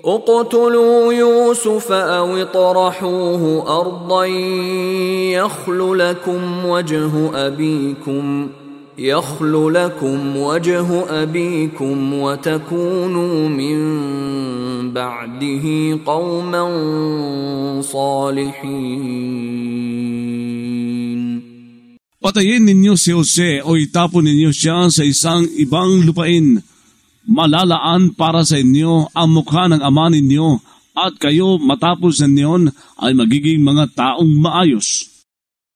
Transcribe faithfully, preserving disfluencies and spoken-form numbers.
اقتلوا يوسف أو اطرحوه أرضا يخل لكم وجه أبيكم يخل لكم وجه أبيكم وتكونوا من بعده قوما صالحين. Patayin ninyo si Jose o itapon ninyo siya sa isang ibang lupain. Malalaan para sa inyo ang mukha ng ama ninyo at kayo matapos na niyon ay magiging mga taong maayos.